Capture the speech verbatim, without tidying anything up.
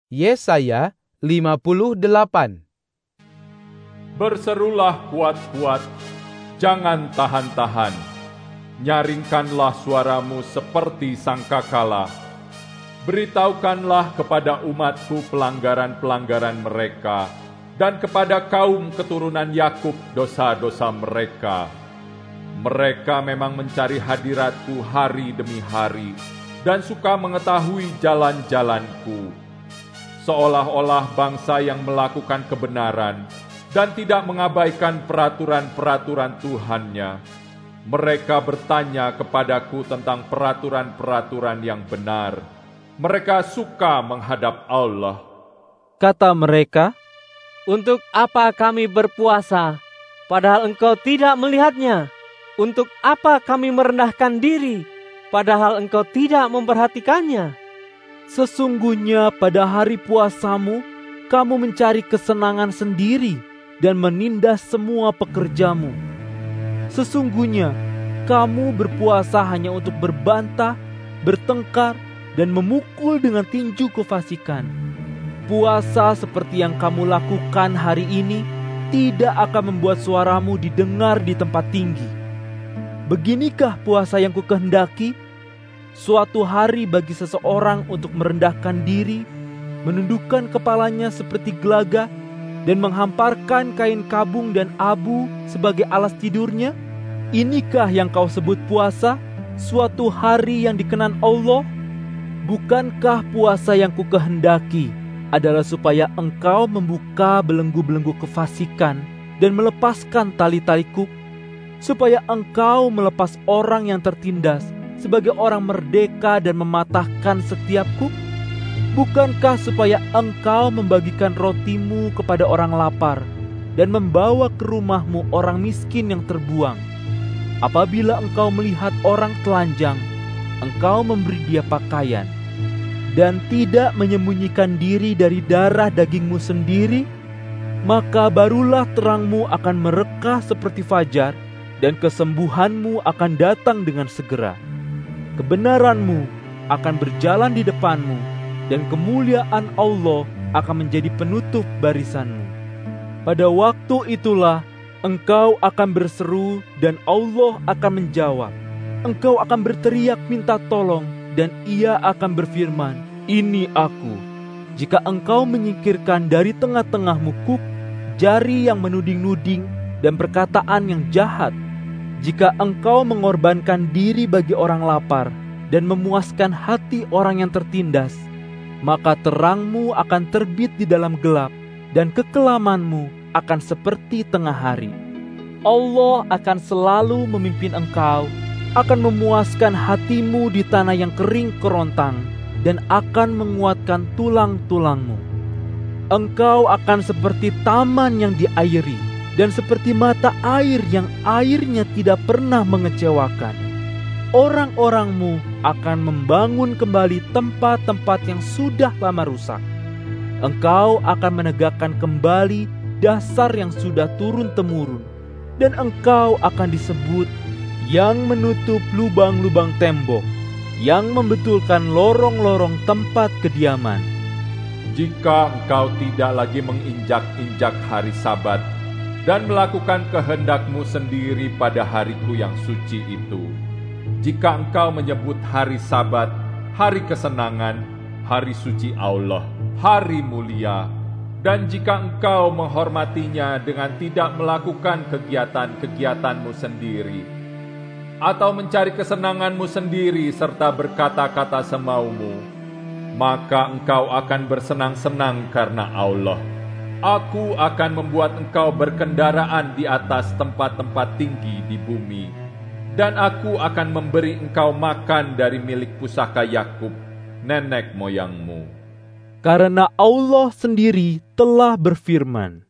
Yesaya lima puluh delapan. Berserulah kuat-kuat, jangan tahan-tahan. Nyaringkanlah suaramu seperti sangkakala. Beritahukanlah kepada umatku pelanggaran-pelanggaran mereka, dan kepada kaum keturunan Yakub dosa-dosa mereka. Mereka memang mencari hadiratku hari demi hari, dan suka mengetahui jalan-jalanku. Seolah-olah bangsa yang melakukan kebenaran dan tidak mengabaikan peraturan-peraturan Tuhannya. Mereka bertanya kepadaku tentang peraturan-peraturan yang benar. Mereka suka menghadap Allah. Kata mereka, "Untuk apa kami berpuasa, padahal Engkau tidak melihatnya? Untuk apa kami merendahkan diri, padahal Engkau tidak memperhatikannya?" Sesungguhnya pada hari puasamu, kamu mencari kesenangan sendiri dan menindas semua pekerjamu. Sesungguhnya kamu berpuasa hanya untuk berbantah, bertengkar, dan memukul dengan tinju kefasikan. Puasa seperti yang kamu lakukan hari ini tidak akan membuat suaramu didengar di tempat tinggi. Beginikah puasa yang kukehendaki? Suatu hari bagi seseorang untuk merendahkan diri, menundukkan kepalanya seperti gelaga, dan menghamparkan kain kabung dan abu sebagai alas tidurnya? Inikah yang kau sebut puasa, suatu hari yang dikenan Allah? Bukankah puasa yang kukehendaki adalah supaya engkau membuka belenggu-belenggu kefasikan dan melepaskan tali-tali kuk, supaya engkau melepas orang yang tertindas sebagai orang merdeka dan mematahkan setiap kuk? Bukankah supaya engkau membagikan rotimu kepada orang lapar dan membawa ke rumahmu orang miskin yang terbuang? Apabila engkau melihat orang telanjang, engkau memberi dia pakaian, dan tidak menyembunyikan diri dari darah dagingmu sendiri, maka barulah terangmu akan merekah seperti fajar, dan kesembuhanmu akan datang dengan segera. Kebenaranmu akan berjalan di depanmu, dan kemuliaan Allah akan menjadi penutup barisanmu. Pada waktu itulah engkau akan berseru dan Allah akan menjawab. Engkau akan berteriak minta tolong dan Ia akan berfirman, "Ini aku." Jika engkau menyingkirkan dari tengah-tengahmu kuk, jari yang menuding-nuding dan perkataan yang jahat, jika engkau mengorbankan diri bagi orang lapar dan memuaskan hati orang yang tertindas, maka terangmu akan terbit di dalam gelap dan kekelamanmu akan seperti tengah hari. Allah akan selalu memimpin engkau, akan memuaskan hatimu di tanah yang kering kerontang, dan akan menguatkan tulang-tulangmu. Engkau akan seperti taman yang diairi, dan seperti mata air yang airnya tidak pernah mengecewakan. Orang-orangmu akan membangun kembali tempat-tempat yang sudah lama rusak. Engkau akan menegakkan kembali dasar yang sudah turun-temurun, dan engkau akan disebut yang menutup lubang-lubang tembok, yang membetulkan lorong-lorong tempat kediaman. Jika engkau tidak lagi menginjak-injak hari Sabat dan melakukan kehendakmu sendiri pada hariku yang suci itu, jika engkau menyebut hari Sabat, hari kesenangan, hari suci Allah, hari mulia, dan jika engkau menghormatinya dengan tidak melakukan kegiatan-kegiatanmu sendiri, atau mencari kesenanganmu sendiri serta berkata-kata semaumu, maka engkau akan bersenang-senang karena Allah. Aku akan membuat engkau berkendaraan di atas tempat-tempat tinggi di bumi, dan aku akan memberi engkau makan dari milik pusaka Yakub, nenek moyangmu. Karena Allah sendiri telah berfirman,